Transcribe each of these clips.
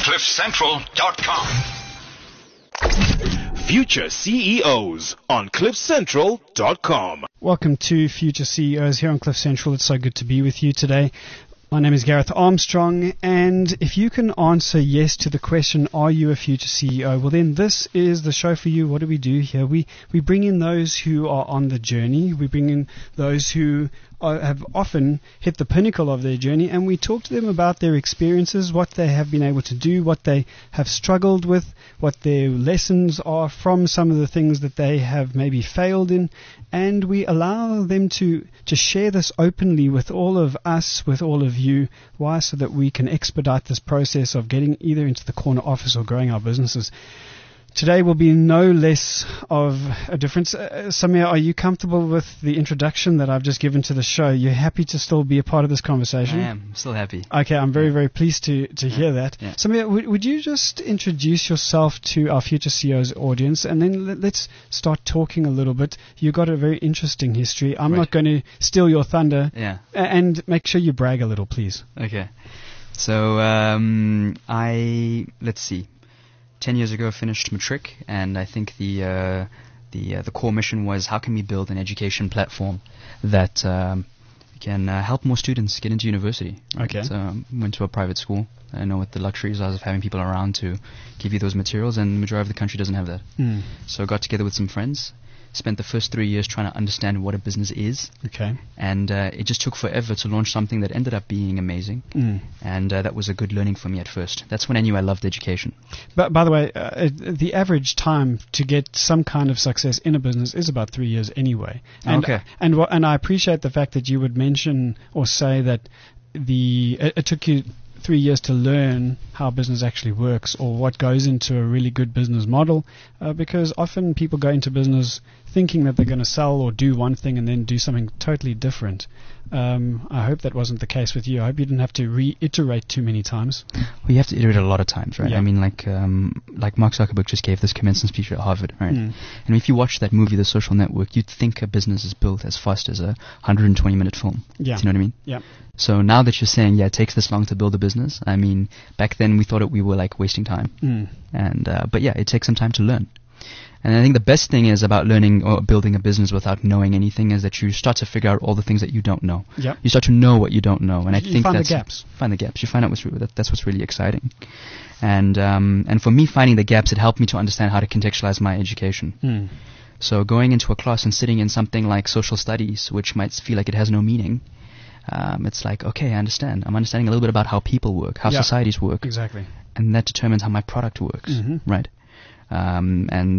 CliffCentral.com. Future CEOs on CliffCentral.com. Welcome to Future CEOs here on Cliff Central. It's so good to be with you today. My name is Gareth Armstrong, and if you can answer yes to the question, are you a future CEO? Well, then this is the show for you. What do we do here? We bring in those who are on the journey. We bring in those who have often hit the pinnacle of their journey, and we talk to them about their experiences, what they have been able to do, what they have struggled with, what their lessons are from some of the things that they have maybe failed in, and we allow them to share this openly with all of us, with all of you. Why? So that we can expedite this process of getting either into the corner office or growing our businesses. Today will be no less of a difference. Samir, are you comfortable with the introduction that I've just given to the show? You're happy to still be a part of this conversation? I am. I'm still happy. Okay, I'm very, very pleased to hear that. Yeah. Samir, would you just introduce yourself to our Future CEOs audience, and then let's start talking a little bit. You've got a very interesting history. I'm not going to steal your thunder. Yeah. And make sure you brag a little, please. Okay. So, let's see. 10 years ago, I finished matric, and I think the core mission was how can we build an education platform that can help more students get into university. Okay. So went to a private school. I know what the luxuries are of having people around to give you those materials, and the majority of the country doesn't have that. So I got together with some friends, spent the first 3 years trying to understand what a business is. Okay. And it just took forever to launch something that ended up being amazing. And that was a good learning for me at first. That's when I knew I loved education. But by the way, the average time to get some kind of success in a business is about 3 years anyway. And, okay. And I appreciate the fact that you would mention or say that it took you 3 years to learn how business actually works or what goes into a really good business model, because often people go into business thinking that they're going to sell or do one thing and then do something totally different. I hope that wasn't the case with you. I hope you didn't have to reiterate too many times. Well, you have to iterate a lot of times, right? Yeah. I mean, like Mark Zuckerberg just gave this commencement speech at Harvard, right? And if you watch that movie, The Social Network, you'd think a business is built as fast as a 120-minute film. Yeah. Do you know what I mean? Yeah. So now that you're saying, it takes this long to build a business, I mean, back then we thought we were like wasting time. But it takes some time to learn. And I think the best thing is about learning or building a business without knowing anything is that you start to figure out all the things that you don't know. Yep. You start to know what you don't know, and you find the gaps. Find the gaps. You find out that's what's really exciting. And for me, finding the gaps, it helped me to understand how to contextualize my education. So going into a class and sitting in something like social studies, which might feel like it has no meaning, it's like, okay, I understand. I'm understanding a little bit about how people work, how societies work. Exactly. And that determines how my product works, right? And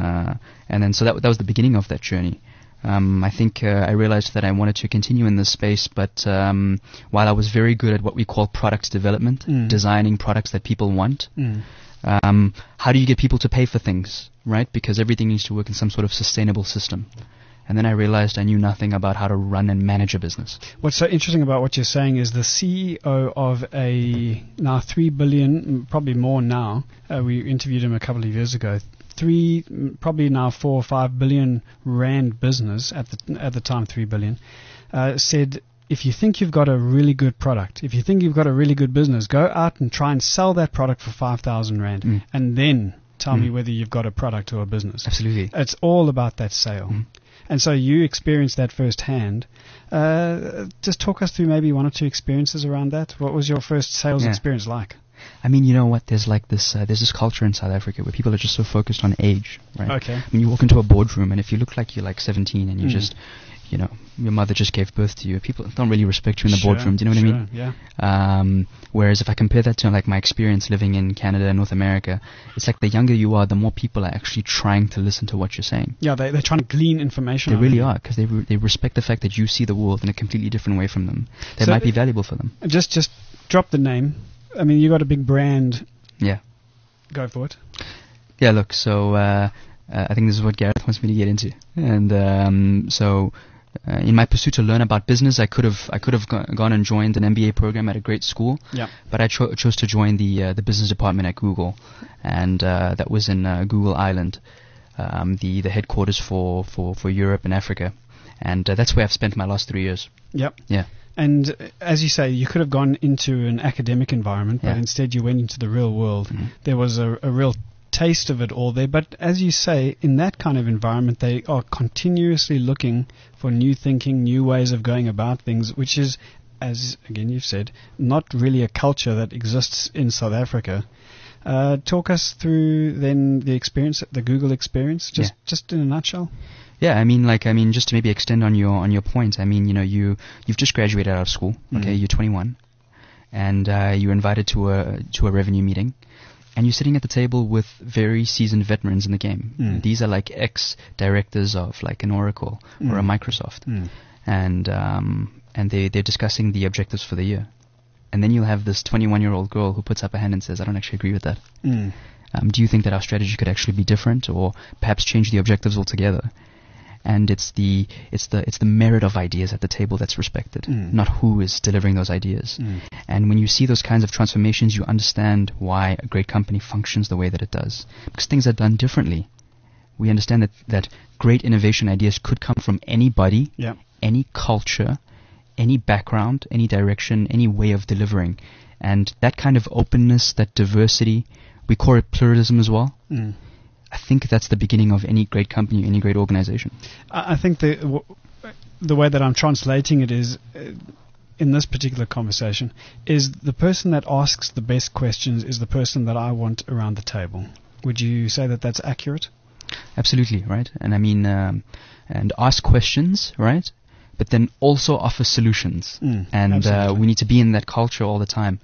then so that was the beginning of that journey. I think I realized that I wanted to continue in this space, but while I was very good at what we call product development, designing products that people want, how do you get people to pay for things, right? Because everything needs to work in some sort of sustainable system. And then I realized I knew nothing about how to run and manage a business. What's so interesting about what you're saying is the CEO of a now 3 billion, probably more now, we interviewed him a couple of years ago, probably now 4 or 5 billion rand business, at the time 3 billion, said, if you think you've got a really good product, if you think you've got a really good business, go out and try and sell that product for 5,000 rand and then tell me whether you've got a product or a business. Absolutely. It's all about that sale. And so you experienced that firsthand. Just talk us through maybe one or two experiences around that. What was your first sales experience like? I mean, you know what? There's like this culture in South Africa where people are just so focused on age, right? Okay. I mean, you walk into a boardroom, and if you look like you're like 17 and you just, your mother just gave birth to you, people don't really respect you in the boardroom. Do you know what I mean? Yeah. Whereas if I compare that to like my experience living in Canada and North America, it's like the younger you are, the more people are actually trying to listen to what you're saying. Yeah, they're trying to glean information. They really are, because they respect the fact that you see the world in a completely different way from them. That might be valuable for them. Just drop the name. I mean, you got a big brand. Yeah. Go for it. Yeah, look, so I think this is what Gareth wants me to get into. And so in my pursuit to learn about business, I could have gone and joined an MBA program at a great school. Yeah. But I chose to join the business department at Google, and that was in Google Island, the headquarters for Europe and Africa. And that's where I've spent my last 3 years. Yep. Yeah. And as you say, you could have gone into an academic environment, but instead you went into the real world. There was a real taste of it all there. But as you say, in that kind of environment, they are continuously looking for new thinking, new ways of going about things, which is, as again you've said, not really a culture that exists in South Africa. Talk us through then the experience, the Google experience, just in a nutshell. Yeah, I mean, just to maybe extend on your point. I mean, you've just graduated out of school. Okay, you're 21, and you're invited to a revenue meeting, and you're sitting at the table with very seasoned veterans in the game. These are like ex-directors of like an Oracle or a Microsoft, and they're discussing the objectives for the year. And then you'll have this 21-year-old girl who puts up a hand and says, "I don't actually agree with that. Do you think that our strategy could actually be different, or perhaps change the objectives altogether?" And it's the merit of ideas at the table that's respected, not who is delivering those ideas. And when you see those kinds of transformations, you understand why a great company functions the way that it does, because things are done differently. We understand that great innovation ideas could come from anybody, any culture, any background, any direction, any way of delivering. And that kind of openness, that diversity, we call it pluralism as well. I think that's the beginning of any great company, any great organization. I think the way that I'm translating it is, in this particular conversation, is the person that asks the best questions is the person that I want around the table. Would you say that that's accurate? Absolutely, right? And I mean, and ask questions, right? But then also offer solutions. And we need to be in that culture all the time.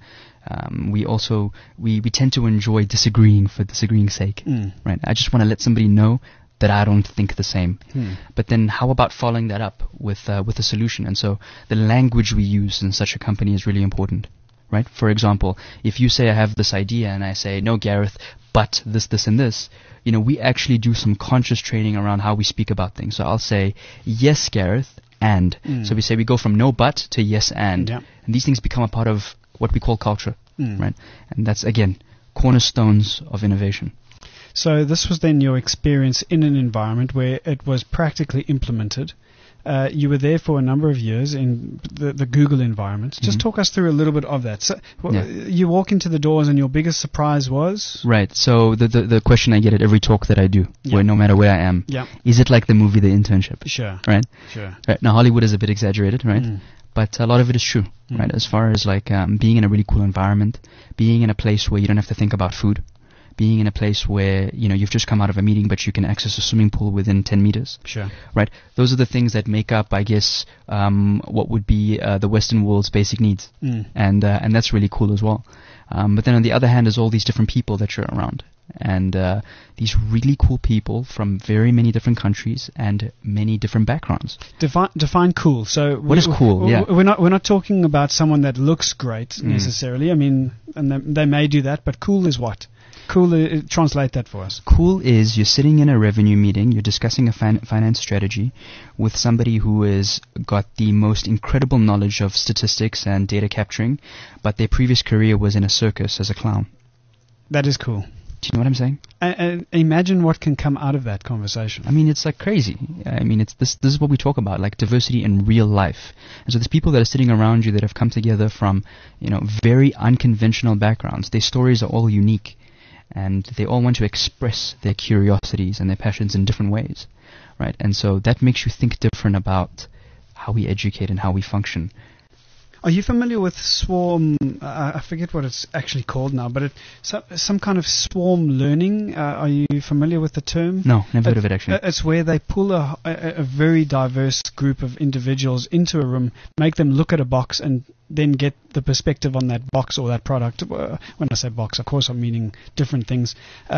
We tend to enjoy disagreeing for disagreeing's sake, right? I just want to let somebody know that I don't think the same. But then how about following that up with a solution? And so the language we use in such a company is really important, right? For example, if you say I have this idea and I say, "No, Gareth, but this, and this," we actually do some conscious training around how we speak about things. So I'll say, "Yes, Gareth, and." So we go from no but to yes and. And these things become a part of what we call culture, right? And that's, again, cornerstones of innovation. So this was then your experience in an environment where it was practically implemented. You were there for a number of years in the Google environment. Just talk us through a little bit of that. So you walk into the doors and your biggest surprise was? Right. So the question I get at every talk that I do, where no matter where I am, is it like the movie The Internship? Sure. Right? Sure. Right. Now, Hollywood is a bit exaggerated, right? But a lot of it is true, right? As far as like being in a really cool environment, being in a place where you don't have to think about food, being in a place where, you've just come out of a meeting but you can access a swimming pool within 10 meters. Sure. Right? Those are the things that make up, I guess, what would be the Western world's basic needs. And that's really cool as well. But then on the other hand, there's all these different people that you're around. And these really cool people from very many different countries and many different backgrounds. Define cool. So what is cool? We're not talking about someone that looks great necessarily. I mean, and they may do that, but cool is what? Cool, translate that for us. Cool is you're sitting in a revenue meeting, you're discussing a finance strategy with somebody who has got the most incredible knowledge of statistics and data capturing, but their previous career was in a circus as a clown. That is cool. Do you know what I'm saying? And imagine what can come out of that conversation. I mean, it's like crazy. I mean, it's this is what we talk about, like diversity in real life. And so there's people that are sitting around you that have come together from, very unconventional backgrounds. Their stories are all unique. And they all want to express their curiosities and their passions in different ways, right? And so that makes you think different about how we educate and how we function. Are you familiar with swarm? I forget what it's actually called now, but some kind of swarm learning. Are you familiar with the term? No, never heard of it actually. It's where they pull a very diverse group of individuals into a room, make them look at a box, and then get the perspective on that box or that product. When I say box, of course, I'm meaning different things.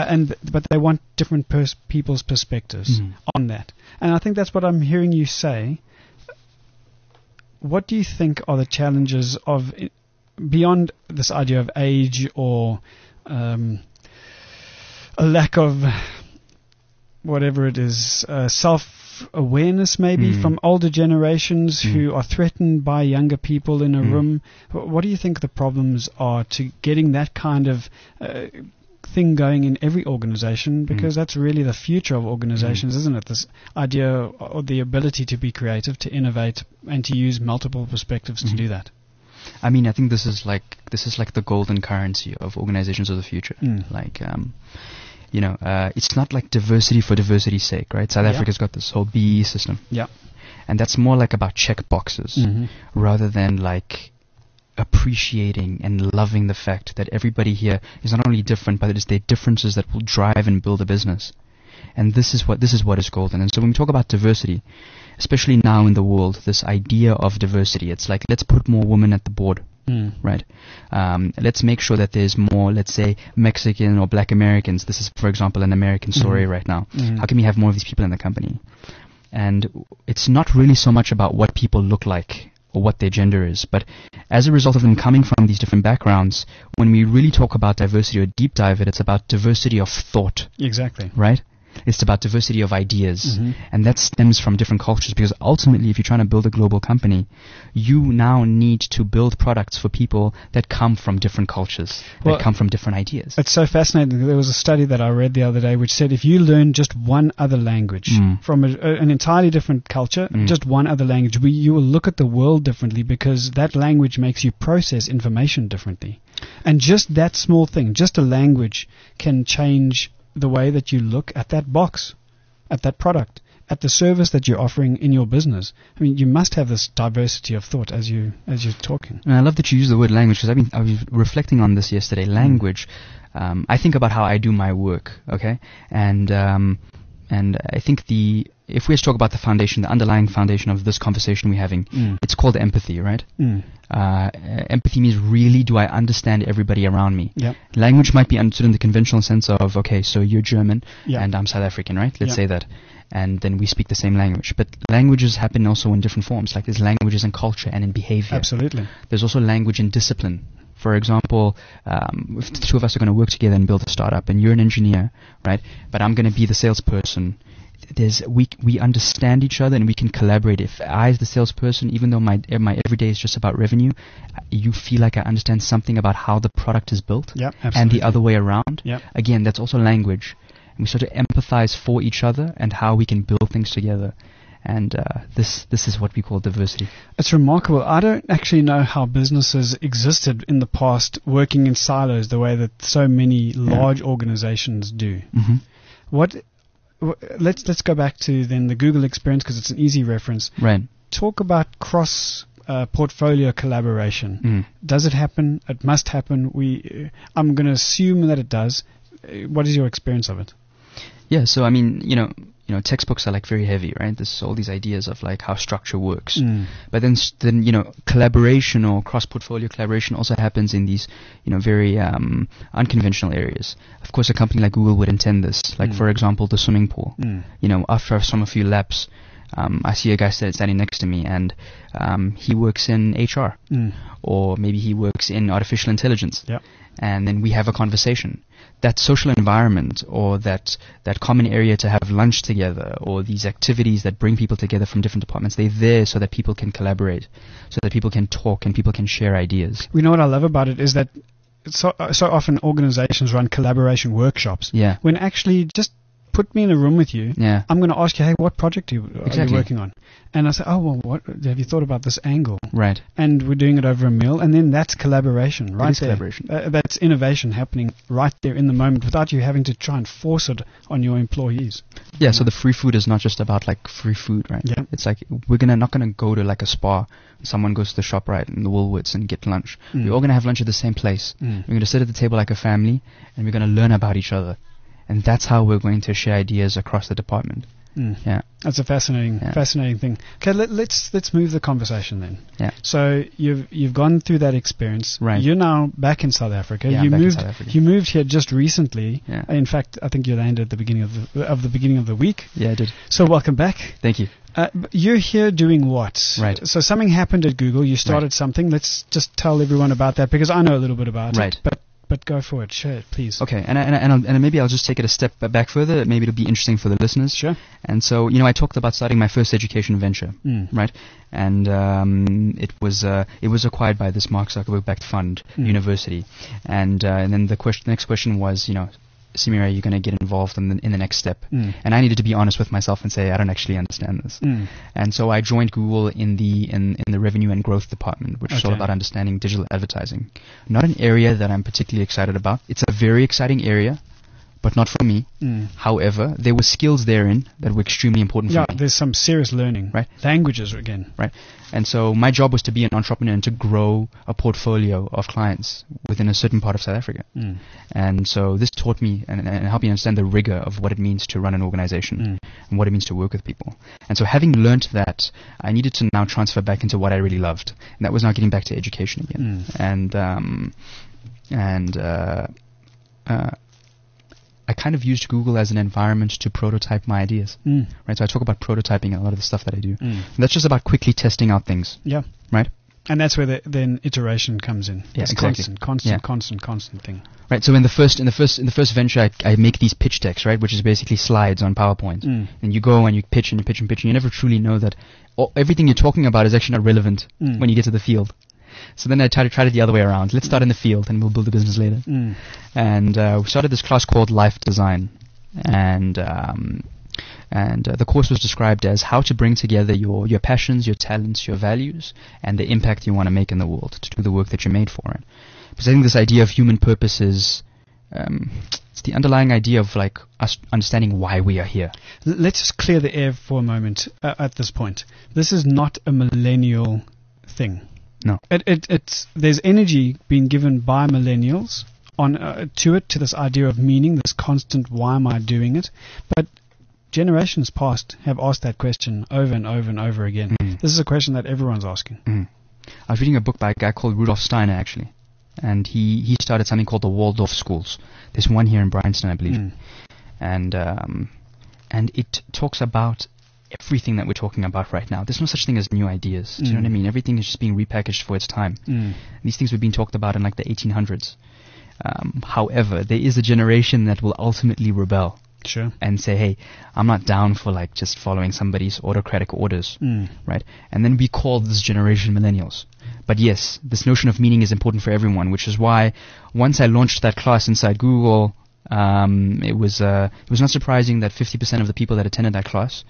But they want different people's perspectives on that. And I think that's what I'm hearing you say. What do you think are the challenges of, beyond this idea of age or a lack of whatever it is, self-awareness maybe from older generations who are threatened by younger people in a room? What do you think the problems are to getting that kind of thing going in every organization, because that's really the future of organizations, isn't it? This idea or the ability to be creative, to innovate, and to use multiple perspectives to do that. I mean, I think this is like the golden currency of organizations of the future. Like, it's not like diversity for diversity's sake, right? South Africa's got this whole BE system. Yeah. And that's more like about check boxes rather than like appreciating and loving the fact that everybody here is not only different, but it is their differences that will drive and build a business. And this is what is golden. And so when we talk about diversity, especially now in the world, this idea of diversity, it's like, let's put more women at the board, right? Let's make sure that there's more, let's say, Mexican or Black Americans. This is, for example, an American story right now. How can we have more of these people in the company? And it's not really so much about what people look like or what their gender is, but as a result of them coming from these different backgrounds, when we really talk about diversity or deep dive it, it's about diversity of thought. Exactly. Right? It's about diversity of ideas. And that stems from different cultures, because ultimately, if you're trying to build a global company, you now need to build products for people that come from different cultures, that come from different ideas. It's so fascinating. There was a study that I read the other day which said if you learn just one other language from an entirely different culture, just one other language, you will look at the world differently, because that language makes you process information differently. And just that small thing, just a language, can change the way that you look at that box, at that product, at the service that you're offering in your business. I mean, you must have this diversity of thought as you're talking. And I love that you use the word language, because I was reflecting on this yesterday. Language. I think about how I do my work. Okay, and I think if we talk about the foundation, the underlying foundation of this conversation we're having, it's called empathy, right? Empathy means, really, do I understand everybody around me? Yep. Language might be understood in the conventional sense of, okay, so you're German and I'm South African, right? Let's say that. And then we speak the same language. But languages happen also in different forms. Like, there's languages in culture and in behavior. Absolutely. There's also language in discipline. For example, if the two of us are going to work together and build a startup, and you're an engineer, right? But I'm going to be the salesperson. We understand each other and we can collaborate. If I, as the salesperson, even though my everyday is just about revenue, you feel like I understand something about how the product is built, and the other way around. Again, that's also language. And we start to empathize for each other and how we can build things together. And this is what we call diversity. It's remarkable. I don't actually know how businesses existed in the past working in silos the way that so many large organizations do. Let's go back to then the Google experience, because it's an easy reference. Right. Talk about cross portfolio collaboration. Does it happen? It must happen. I'm going to assume that it does. What is your experience of it? Yeah. So I mean, textbooks are like very heavy, right? There's all these ideas of like how structure works. But then collaboration or cross-portfolio collaboration also happens in these, very unconventional areas. Of course, a company like Google would intend this. Like, for example, the swimming pool. After I've swum a few laps, I see a guy standing next to me, and he works in HR, or maybe he works in artificial intelligence. And then we have a conversation. That social environment, or that common area to have lunch together, or these activities that bring people together from different departments, they're there so that people can collaborate, so that people can talk and people can share ideas. We know what I love about it is that so often organizations run collaboration workshops. When actually, just put me in a room with you. I'm going to ask you, hey, what project are you working on? And I say, oh, well, what have you thought about this angle? Right. And we're doing it over a meal, and then that's collaboration, right? It is there. Collaboration. That's innovation happening right there in the moment, without you having to try and force it on your employees. Yeah. So the free food is not just about like free food, right? Yeah. It's like we're not gonna go to like a spa. Someone goes to the shop, right, in the Woolworths, and get lunch. We're all gonna have lunch at the same place. We're gonna sit at the table like a family, and we're gonna learn about each other. And that's how we're going to share ideas across the department. Yeah, that's a fascinating thing. Okay, let's move the conversation then. Yeah. So you've gone through that experience. Right. You're now back in South Africa. Yeah, in South Africa. You moved here just recently. Yeah. In fact, I think you landed at the beginning of the week. Yeah, I did. So welcome back. Thank you. You're here doing what? Right. So something happened at Google. You started something. Let's just tell everyone about that, because I know a little bit about it. But but go for it. Share it, please. Okay, and maybe I'll just take it a step back further. Maybe it'll be interesting for the listeners. Sure. And so, I talked about starting my first education venture, right? And it was acquired by this Mark Zuckerberg-backed fund, university. And then the next question was, Samir, are you going to get involved in the next step? And I needed to be honest with myself and say, I don't actually understand this. And so I joined Google in the revenue and growth department, which is all about understanding digital advertising. Not an area that I'm particularly excited about. It's a very exciting area, but not for me. However, there were skills therein that were extremely important for me. Yeah, there's some serious learning. Right. Languages again. Right. And so my job was to be an entrepreneur and to grow a portfolio of clients within a certain part of South Africa. And so this taught me and helped me understand the rigor of what it means to run an organization and what it means to work with people. And so having learned that, I needed to now transfer back into what I really loved. And that was now getting back to education again. I kind of used Google as an environment to prototype my ideas. Right? So I talk about prototyping a lot of the stuff that I do. And that's just about quickly testing out things. Yeah. Right? And that's where then iteration comes in. Yeah, it's exactly. constant thing. Right. So in the first venture, I make these pitch decks, right, which is basically slides on PowerPoint. And you go and you pitch and you pitch and pitch, and you never truly know that everything you're talking about is actually not relevant when you get to the field. So then I tried it the other way around. Let's start in the field and we'll build the business later. And we started this class called Life Design. And the course was described as how to bring together your passions, your talents, your values, and the impact you want to make in the world to do the work that you're made for it. Because I think this idea of human purpose is it's the underlying idea of like us understanding why we are here. Let's just clear the air for a moment at this point. This is not a millennial thing. No. There's energy being given by millennials to this idea of meaning, this constant why am I doing it? But generations past have asked that question over and over and over again. This is a question that everyone's asking. I was reading a book by a guy called Rudolf Steiner, actually. And he started something called the Waldorf Schools. There's one here in Bryanston, I believe. And it talks about everything that we're talking about right now. There's no such thing as new ideas. Do you know what I mean? Everything is just being repackaged for its time. These things were being talked about in like the 1800s. However, there is a generation that will ultimately rebel. Sure. And say, hey, I'm not down for like just following somebody's autocratic orders. Right? And then we call this generation millennials. But yes, this notion of meaning is important for everyone, which is why once I launched that class inside Google, it was not surprising that 50% of the people that attended that class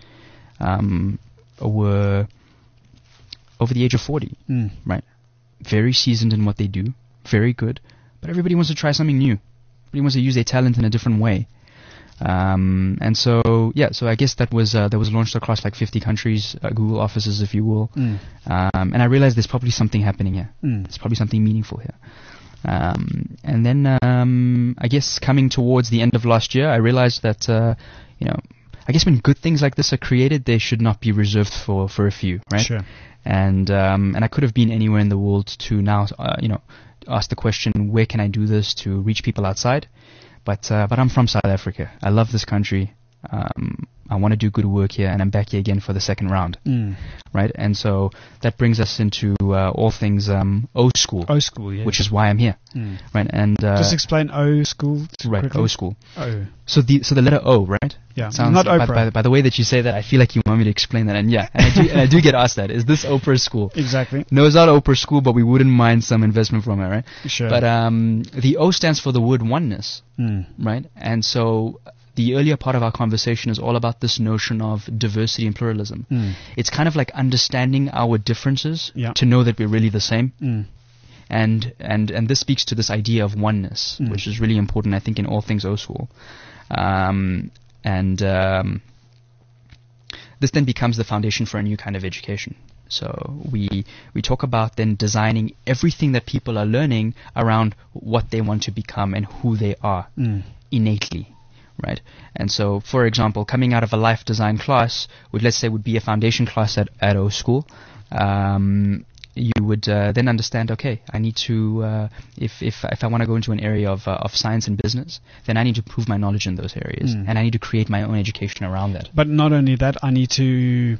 were over the age of 40, right? Very seasoned in what they do, very good, but everybody wants to try something new. Everybody wants to use their talent in a different way. And so I guess that was launched across like 50 countries, Google offices, if you will. And I realized there's probably something happening here. There's probably something meaningful here. And then I guess coming towards the end of last year, I realized that I guess when good things like this are created, they should not be reserved for a few, right? Sure. And I could have been anywhere in the world to now, ask the question, where can I do this to reach people outside? But I'm from South Africa. I love this country. I want to do good work here, and I'm back here again for the second round, right? And so that brings us into all things O School. O School, yes. Which is why I'm here, right? And just explain O School. Right, quickly. O School. O. So the letter O, right? Yeah. Sounds not like, Oprah. by the way that you say that, I feel like you want me to explain that, and I do get asked that. Is this Oprah's school? Exactly. No, it's not Oprah's school, but we wouldn't mind some investment from it, right? Sure. But the O stands for the word oneness, right? And so the earlier part of our conversation is all about this notion of diversity and pluralism. It's kind of like understanding our differences to know that we're really the same. And this speaks to this idea of oneness, which is really important, I think, in all things O School. This then becomes the foundation for a new kind of education. So we talk about then designing everything that people are learning around what they want to become and who they are innately. Right, and so, for example, coming out of a life design class, let's say would be a foundation class at O School, you would then understand, okay, I need to, if I want to go into an area of science and business, then I need to prove my knowledge in those areas, and I need to create my own education around that. But not only that, I need to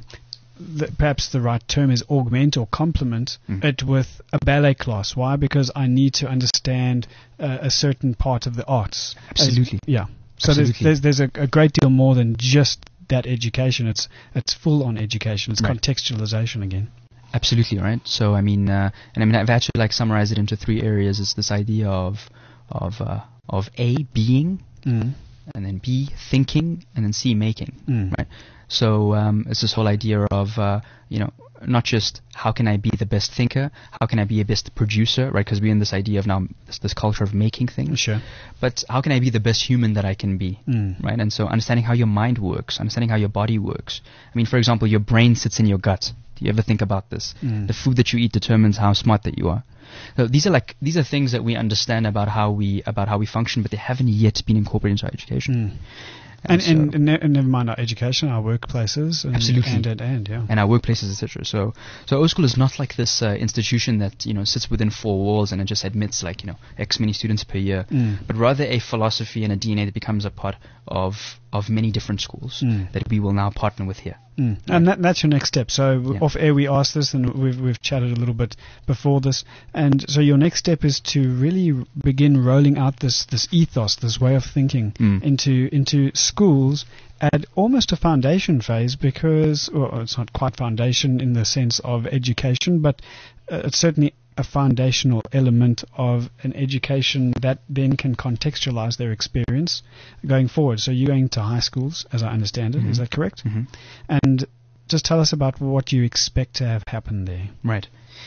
perhaps the right term is augment or complement it with a ballet class. Why? Because I need to understand a certain part of the arts. Absolutely. So Absolutely. there's a great deal more than just that education. It's full on education. It's Right. contextualization again. Absolutely, right? So, I've had to summarize it into 3 areas. It's this idea of A, being, and then B, thinking, and then C, making, right? So, it's this whole idea of, not just how can I be the best thinker, how can I be a best producer, right? Because we're in this idea of now this culture of making things. Sure. But how can I be the best human that I can be, right? And so understanding how your mind works, understanding how your body works. For example, your brain sits in your gut. Do you ever think about this? The food that you eat determines how smart that you are. So these are things that we understand about how we function, but they haven't yet been incorporated into our education. And never mind our education, our workplaces, and, Absolutely. yeah. And our workplaces, etc. So O School is not like this institution that sits within 4 walls and it just admits X many students per year, but rather a philosophy and a DNA that becomes a part of many different schools that we will now partner with here. And that's your next step. So Yeah. off air we asked this, and we've chatted a little bit before this. And so your next step is to really begin rolling out this ethos, this way of thinking into schools at almost a foundation phase, because it's not quite foundation in the sense of education, but it's certainly a foundational element of an education that then can contextualize their experience going forward. So you're going to high schools, as I understand it. Is that correct? And just tell us about what you expect to have happen there. Right.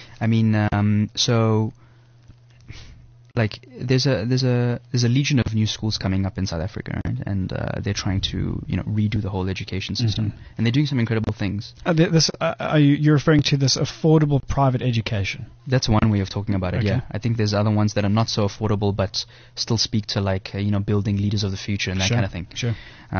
So there's a legion of new schools coming up in South Africa, right? And they're trying to redo the whole education system, and they're doing some incredible things. You're referring to this affordable private education? That's one way of talking about it. Okay. Yeah, I think there's other ones that are not so affordable, but still speak to building leaders of the future and that kind of thing. Sure.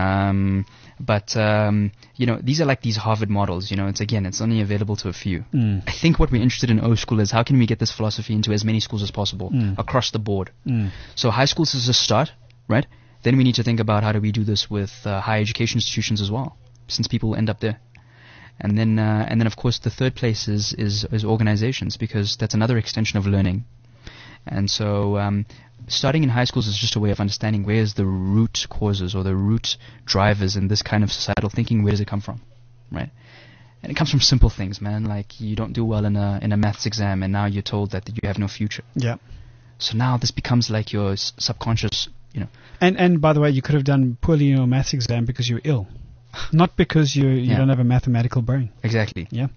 These are like these Harvard models. It's only available to a few. I think what we're interested in O School is how can we get this philosophy into as many schools as possible across the board. So high schools is a start, right? Then we need to think about how do we do this with higher education institutions as well, since people will end up there. And then of course the third place is organizations, because that's another extension of learning. And so starting in high schools is just a way of understanding where's the root causes or the root drivers in this kind of societal thinking. Where does it come from, right? And it comes from simple things, man. Like you don't do well in a maths exam, and now you're told that you have no future. Yeah. So now this becomes like your subconscious, And by the way, you could have done poorly in your maths exam because you were ill, not because you don't have a mathematical brain. Exactly. Yeah.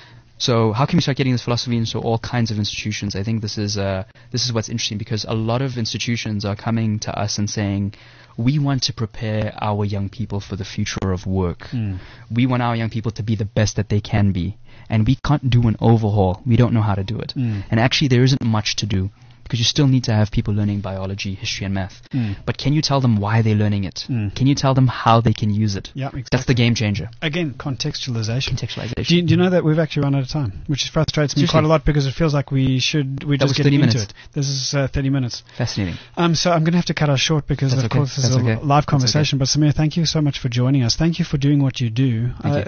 So how can we start getting this philosophy into all kinds of institutions? I think this is what's interesting, because a lot of institutions are coming to us and saying, we want to prepare our young people for the future of work. We want our young people to be the best that they can be. And we can't do an overhaul. We don't know how to do it. And actually there isn't much to do, because you still need to have people learning biology, history, and math. But can you tell them why they're learning it? Can you tell them how they can use it? Yeah, exactly. That's the game changer. Again, contextualization. Contextualization. Do you know that we've actually run out of time, which frustrates me quite a lot, because it feels like we're just getting into it. This is 30 minutes. Fascinating. So I'm going to have to cut us short, because of course this is a live conversation. But Samir, thank you so much for joining us. Thank you for doing what you do.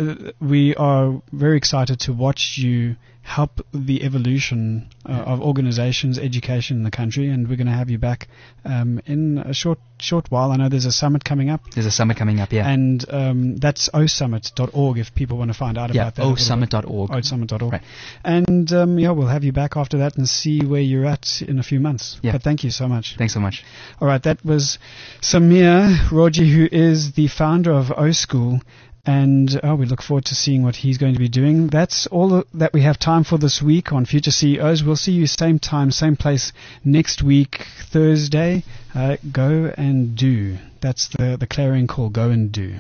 We are very excited to watch you help the evolution of organizations, education in the country, and we're going to have you back in a short while. I know there's a summit coming up. There's a summit coming up, yeah. And that's osummit.org if people want to find out about that. osummit.org. osummit.org. Right. And we'll have you back after that and see where you're at in a few months. Yeah. But thank you so much. Thanks so much. All right, that was Samir Roji, who is the founder of O School. And we look forward to seeing what he's going to be doing. That's all that we have time for this week on Future CEOs. We'll see you same time, same place next week, Thursday. Go and do. That's the clarion call. Go and do.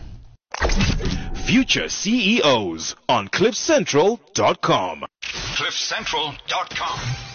Future CEOs on CliffCentral.com. CliffCentral.com.